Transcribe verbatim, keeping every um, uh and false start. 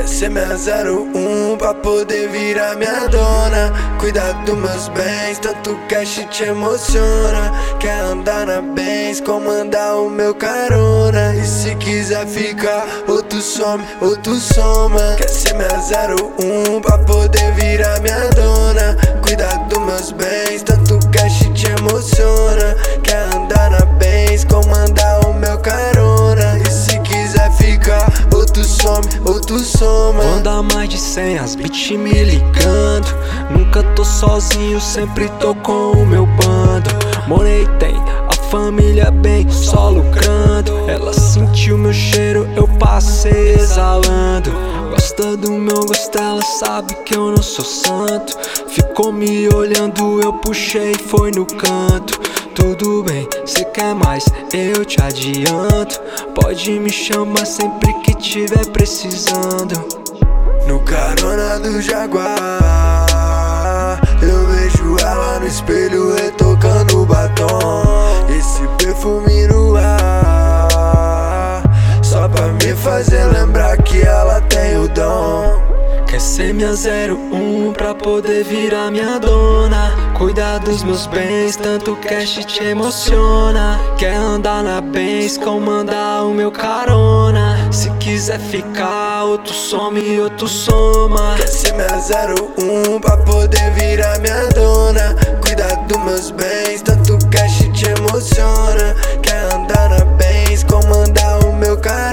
Quer ser minha zero um pra poder virar minha dona. Cuidar dos meus bens, tanto cash te emociona. Quer andar na Benz, comandar o meu carona. E se quiser ficar, ou tu some, ou tu soma. Quer ser minha zero um pra poder virar minha dona. Cuidar dos meus bens, tanto cash te emociona. Quer andar na Benz, comandar o meu carona. E se quiser ficar, ou tu some, ou tu soma. Vou dar mais de cem, as bitch me ligando. Nunca tô sozinho, sempre tô com o meu bando. Morei tem a família bem, só lucrando. Ela sentiu meu cheiro, eu passei exalando. Gosta do meu gosto, ela sabe que eu não sou santo. Ficou me olhando, eu puxei, foi no canto. Tudo bem, cê quer mais, eu te adianto. Pode me chamar sempre que tiver precisando. No carona do Jaguar, eu vejo ela no espelho retocando o batom. Esse perfume no ar, só pra me fazer lembrar que ela tem o dom. Quer ser minha zero um pra poder virar minha dona. Cuidar dos meus bens, tanto cash te emociona. Quer andar na Benz, comandar o meu carona. Se quiser ficar, ou tu some, ou tu soma. Quer ser minha zero um pra poder virar minha dona. Cuidar dos meus bens, tanto cash te emociona. Quer andar na Benz, comandar o meu carona.